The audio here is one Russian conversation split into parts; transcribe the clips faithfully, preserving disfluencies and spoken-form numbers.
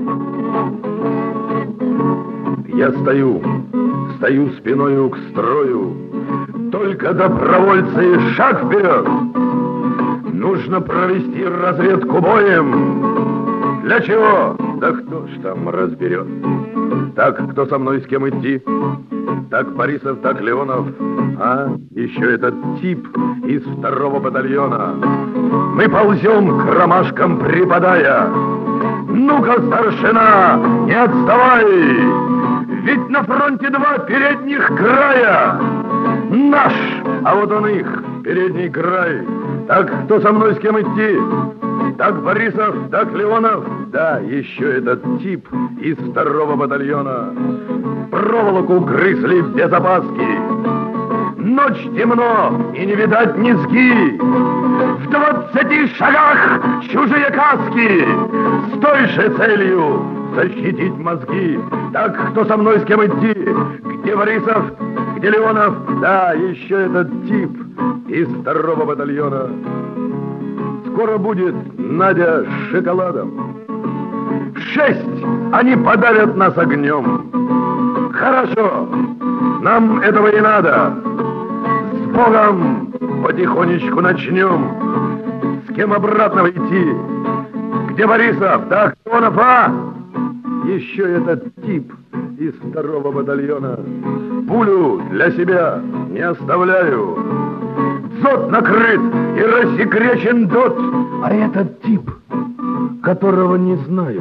Я стою, стою спиною к строю, только добровольцы шаг вперед. Нужно провести разведку боем. Для чего? Да кто ж там разберет? Так, кто со мной, с кем идти? Так Борисов, так Леонов. А еще этот тип из второго батальона. Мы ползем к ромашкам припадая. Ну-ка, старшина, не отставай! Ведь на фронте два передних края. Наш, а вот он их, передний край. Так, кто со мной, с кем идти? Так Борисов, так Леонов. Да, еще этот тип из второго батальона. Проволоку грызли без опаски. Ночь темно, и не видать низги. В двадцати шагах чужие каски. С той же целью защитить мозги. Так, кто со мной, с кем идти? Где Борисов, где Леонов? Да, еще этот тип из второго батальона. Скоро будет Надя с шоколадом. В шесть они подавят нас огнем. Хорошо, нам этого и надо. С Богом потихонечку начнем. С кем обратно идти? Где Борисов? Так, Леонов, а? Еще этот тип из второго батальона. Пулю для себя не оставляю. Дзот накрыт и рассекречен дот. А этот тип, которого не знаю,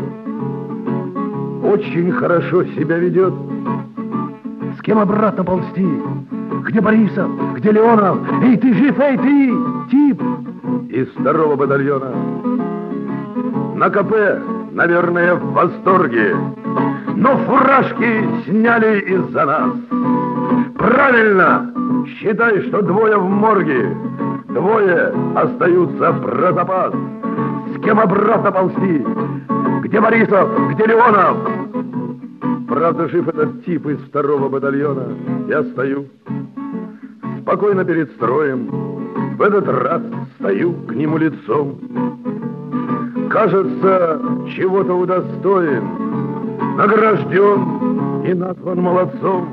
очень хорошо себя ведет. С кем обратно ползти? Где Борисов? Где Леонов? Эй, ты жив, эй, ты, тип из второго батальона. На КП, наверное, в восторге, но фуражки сняли из-за нас. Правильно, считай, что двое в морге, двое остаются про запас. С кем обратно ползти? Где Борисов? Где Леонов? Правда, жив этот тип из второго батальона. Я стою спокойно перед строем. В этот раз стою к нему лицом. Кажется, чего-то удостоен, награжден и назван молодцом.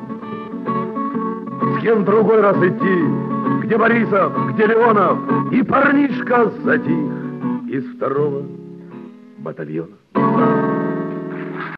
С кем в другой раз идти? Где Борисов? Где Леонов? И парнишка затих из второго батальона.